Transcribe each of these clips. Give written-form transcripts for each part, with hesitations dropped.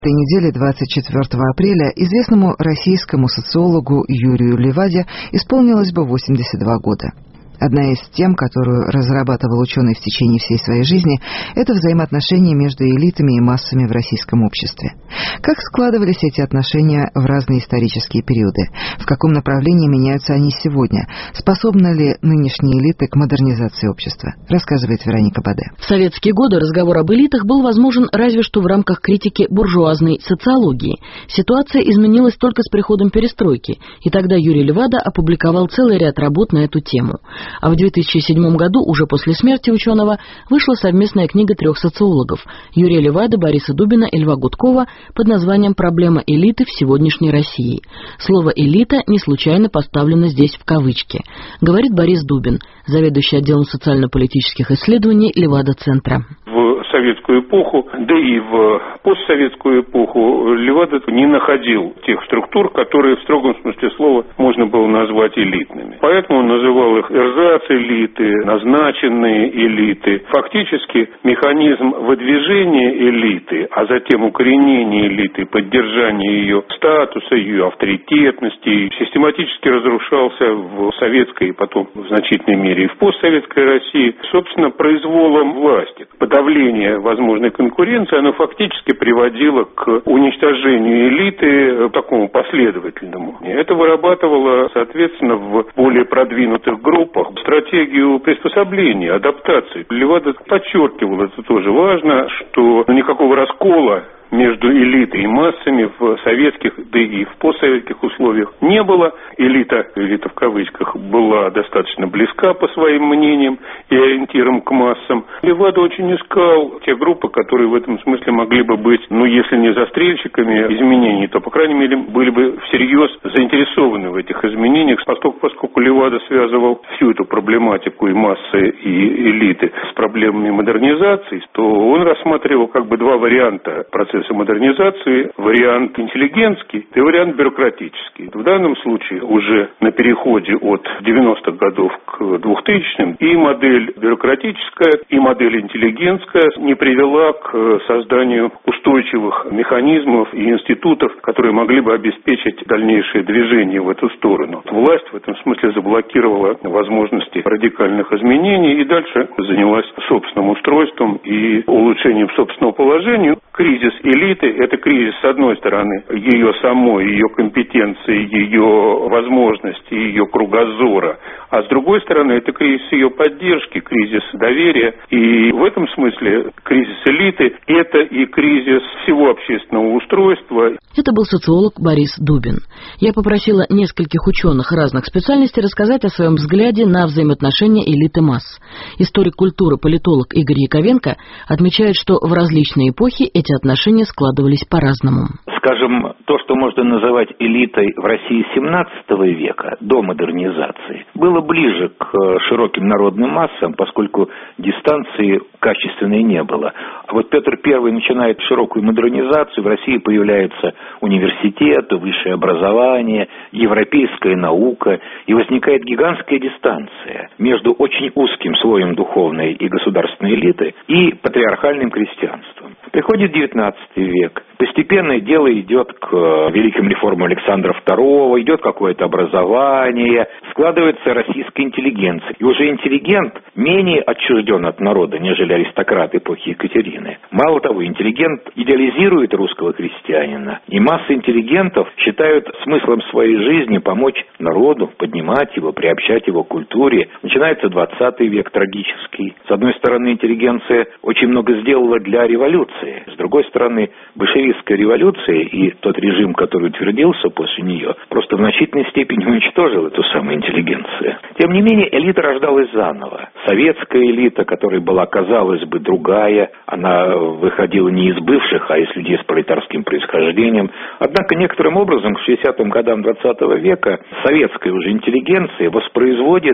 Этой неделе, 24 апреля, известному российскому социологу Юрию Леваде исполнилось бы 82 года. Одна из тем, которую разрабатывал ученый в течение всей своей жизни, это взаимоотношения между элитами и массами в российском обществе. Как складывались эти отношения в разные исторические периоды? В каком направлении меняются они сегодня? Способны ли нынешние элиты к модернизации общества? Рассказывает Вероника Баде. В советские годы разговор об элитах был возможен разве что в рамках критики буржуазной социологии. Ситуация изменилась только с приходом перестройки, и тогда Юрий Левада опубликовал целый ряд работ на эту тему. А в 2007 году, уже после смерти ученого, вышла совместная книга 3 социологов – Юрия Левады, Бориса Дубина и Льва Гудкова под названием «Проблема элиты в сегодняшней России». Слово «элита» не случайно поставлено здесь в кавычки, говорит Борис Дубин, заведующий отделом социально-политических исследований Левада-центра. В советскую эпоху, да и в постсоветскую эпоху Левада не находил тех структур, которые в строгом смысле слова можно было назвать элитными. Поэтому он называл их эрзац-элиты, назначенные элиты. Фактически механизм выдвижения элиты, а затем укоренения элиты, поддержания ее статуса, ее авторитетности, систематически разрушался в советской и потом в значительной мере и в постсоветской России, собственно, произволом власти. Подавление возможной конкуренции, оно фактически приводило к уничтожению элиты такому последовательному. Это вырабатывало, соответственно, в более продвинутых группах стратегию приспособления, адаптации. Левада подчеркивал, это тоже важно, что никакого раскола между элитой и массами в советских, да и в постсоветских условиях не было. Элита в кавычках, была достаточно близка по своим мнениям и ориентирам к массам. Левада очень искал те группы, которые в этом смысле могли бы быть, если не застрельщиками изменений, то, по крайней мере, были бы всерьез заинтересованы в этих изменениях, поскольку Левада связывал всю эту проблематику и массы, и элиты с проблемами модернизации, то он рассматривал два варианта процесса модернизации: вариант интеллигентский и вариант бюрократический. В данном случае уже на переходе от 90-х годов к 2000-м и модель бюрократическая, и модель интеллигентская не привела к созданию устойчивых механизмов и институтов, которые могли бы обеспечить дальнейшее движение в эту сторону. Власть в этом смысле заблокировала возможности радикальных изменений и дальше занялась собственным устройством и улучшением собственного положения. Кризис элиты – это кризис, с одной стороны, ее самой, ее компетенции, ее возможностей, ее кругозора, а с другой стороны, это кризис ее поддержки, кризис доверия. И в этом смысле кризис элиты – это и кризис всего общественного устройства. Это был социолог Борис Дубин. Я попросила нескольких ученых разных специальностей рассказать о своем взгляде на взаимоотношения элиты масс. Историк культуры, политолог Игорь Яковенко отмечает, что в различные эпохи эти отношения складывались по-разному. Скажем, то, что можно называть элитой в России XVII века, до модернизации, было ближе к широким народным массам, поскольку дистанции качественной не было. А вот Петр I начинает широкую модернизацию, в России появляются университеты, высшее образование, европейская наука, и возникает гигантская дистанция между очень узким слоем духовной и государственной элиты и патриархальным крестьянством. Приходит XIX век. Постепенно дело идет к великим реформам Александра II, идет какое-то образование, складывается российская интеллигенция. И уже интеллигент менее отчужден от народа, нежели аристократ эпохи Екатерины. Мало того, интеллигент идеализирует русского крестьянина. И масса интеллигентов считают смыслом своей жизни помочь народу, поднимать его, приобщать его к культуре. Начинается XX век трагический. С одной стороны, интеллигенция очень много сделала для революции. С другой стороны, большевистская революция и тот режим, который утвердился после нее, просто в значительной степени уничтожил эту самую интеллигенцию. Тем не менее, элита рождалась заново. Советская элита, которая была, казалось бы, другая, она выходила не из бывших, а из людей с пролетарским происхождением. Однако, некоторым образом, к 60-м годам XX века советская уже интеллигенция воспроизводит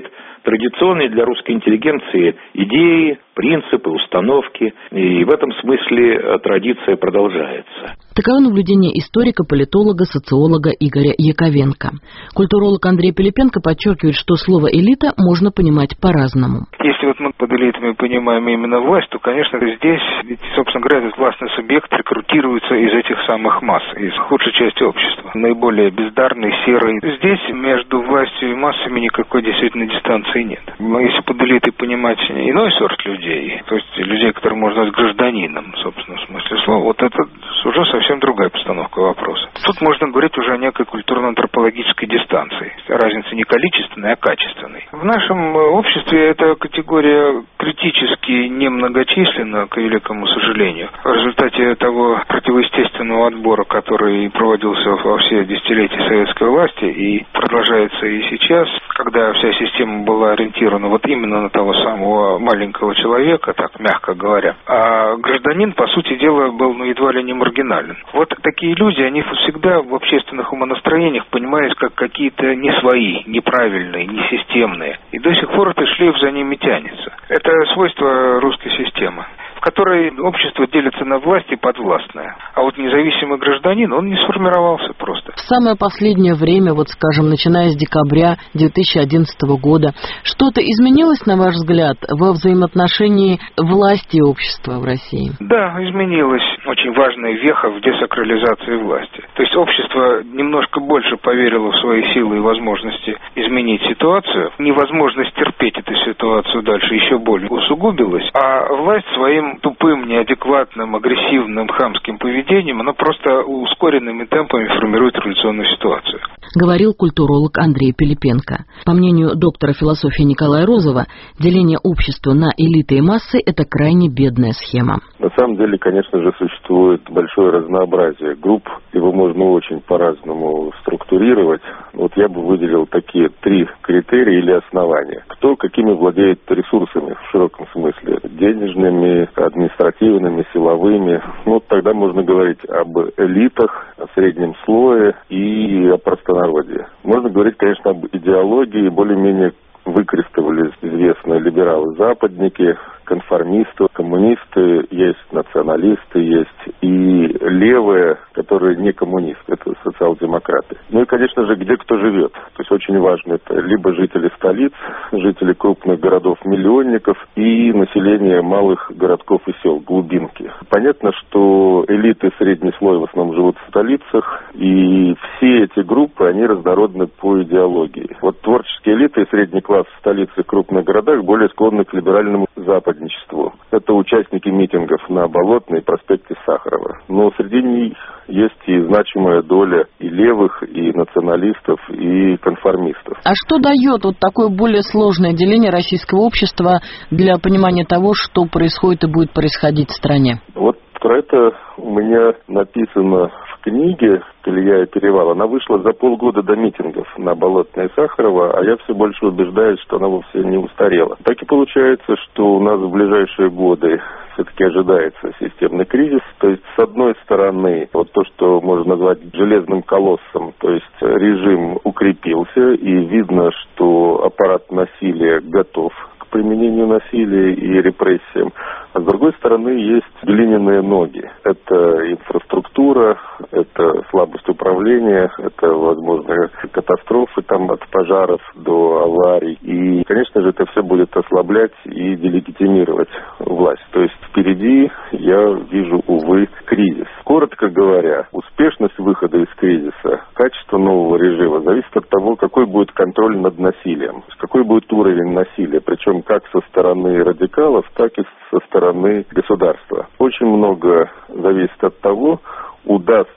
традиционные для русской интеллигенции идеи, принципы, установки. И в этом смысле традиция продолжается. Таково наблюдение историка, политолога, социолога Игоря Яковенко. Культуролог Андрей Пилипенко подчеркивает, что слово «элита» можно понимать по-разному. Если вот мы под элитами понимаем именно власть, то, конечно, здесь, ведь, собственно говоря, этот властный субъект рекрутируется из этих самых масс, из худшей части общества, наиболее бездарный, серый. Здесь между властью и массами никакой действительно дистанции нет. Если под элитой понимать иной сорт людей, то есть людей, которые можно назвать гражданином, собственно, в смысле слова, вот это уже совсем другая постановка вопроса. Тут можно говорить уже о некой культурно-антропологической дистанции. Разница не количественной, а качественной. В нашем обществе эта категория критически немногочисленна, к великому сожалению. В результате того противоестественного отбора, который проводился во все десятилетия советской власти и продолжается и сейчас, когда вся система была ориентирована вот именно на того самого маленького человека, так мягко говоря, а гражданин, по сути дела, был едва ли не маргинален. Вот такие люди, они всегда в общественных умонастроениях понимались как какие-то не свои, неправильные, несистемные. И до сих пор этот шлейф за ними тянется. Это свойство русской системы, в которой общество делится на власть и подвластное. А вот независимый гражданин, он не сформировался просто. В самое последнее время, вот скажем, начиная с декабря 2011 года, что-то изменилось, на ваш взгляд, во взаимоотношении власти и общества в России? Да, изменилось. Очень важная веха в десакрализации власти. То есть общество немножко больше поверило в свои силы и возможности изменить ситуацию. Невозможность терпеть эту ситуацию дальше еще более усугубилась, а власть своим тупым, неадекватным, агрессивным, хамским поведением, она просто ускоренными темпами формирует революционную ситуацию. Говорил культуролог Андрей Пилипенко. По мнению доктора философии Николая Розова, деление общества на элиты и массы – это крайне бедная схема. На самом деле, конечно же, существует большое разнообразие групп. Его можно очень по-разному структурировать. Вот я бы выделил такие 3 критерия или основания. Кто какими владеет ресурсами в широком смысле? Денежными, административными, силовыми. Ну, тогда можно говорить об элитах, о среднем слое и о простонародье. Можно говорить, конечно, об идеологии. Более-менее выкрестовались известные либералы-западники, конформисты, коммунисты, есть националисты, есть и левые, которые не коммунисты, это социал-демократы. Ну и, конечно же, где кто живет. То есть очень важно, это либо жители столиц, жители крупных городов-миллионников и население малых городков и сел, глубинки. Понятно, что элиты, средний слой в основном живут в столицах, и все эти группы, они разнородны по идеологии. Вот творческие элиты и средний класс в столице и крупных городах более склонны к либеральному западничеству. Это участники митингов на Болотной и проспекте Сахарова. Но среди них есть и значимая доля и левых, и националистов, и конформистов. А что дает вот такое более сложное деление российского общества для понимания того, что происходит и будет происходить в стране? Вот про это у меня написано в книге «Колея и перевал». Она вышла за полгода до митингов на Болотной и Сахарова, а я все больше убеждаюсь, что она вовсе не устарела. Так и получается, что у нас в ближайшие годы все-таки ожидается системный кризис. То есть, с одной стороны, вот то, что можно назвать железным колоссом, то есть режим укрепился, и видно, что аппарат насилия готов к применению насилия и репрессиям. А с другой стороны, есть глиняные ноги. Это инфраструктура, это слабость управления, это возможные катастрофы там от пожаров до аварий. И, конечно же, это все будет ослаблять и делегитимировать власть. То есть впереди я вижу, увы, кризис. Коротко говоря, успешность выхода из кризиса, качество нового режима зависит от того, какой будет контроль над насилием, какой будет уровень насилия, причем как со стороны радикалов, так и со стороны государства. Очень много зависит от того, удастся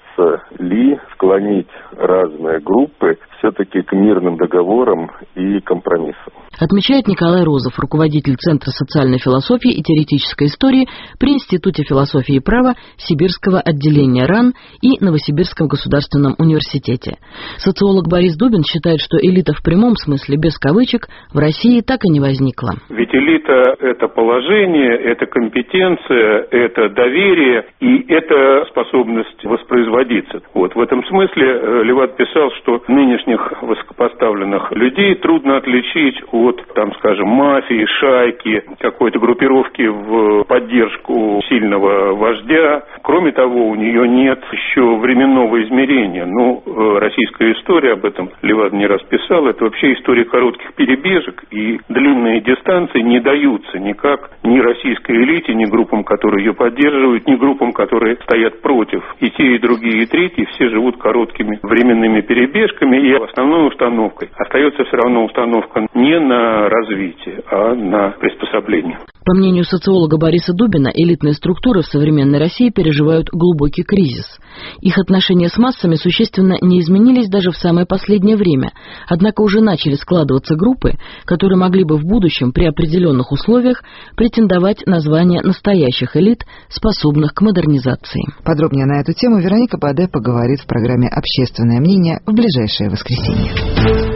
ли склонить разные группы все-таки к мирным договорам и компромиссам. Отмечает Николай Розов, руководитель Центра социальной философии и теоретической истории при Институте философии и права Сибирского отделения РАН и Новосибирском государственном университете. Социолог Борис Дубин считает, что элита в прямом смысле, без кавычек, в России так и не возникла. Ведь элита – это положение, это компетенция, это доверие и это способность воспроизводиться. Вот в этом смысле Левад писал, что нынешняя верхних высокопоставленных людей трудно отличить от, там, скажем, мафии, шайки, какой-то группировки в поддержку сильного вождя. Кроме того, у нее нет еще временного измерения. Российская история, об этом Левада не раз писал, это вообще история коротких перебежек, и длинные дистанции не даются никак ни российской элите, ни группам, которые ее поддерживают, ни группам, которые стоят против. И те, и другие, и третьи все живут короткими временными перебежками, и основной установкой остается все равно установка не на развитие, а на приспособление. По мнению социолога Бориса Дубина, элитные структуры в современной России переживают глубокий кризис. Их отношения с массами существенно не изменились даже в самое последнее время, однако уже начали складываться группы, которые могли бы в будущем при определенных условиях претендовать на звание настоящих элит, способных к модернизации. Подробнее на эту тему Вероника Баде поговорит в программе «Общественное мнение» в ближайшее воскресенье.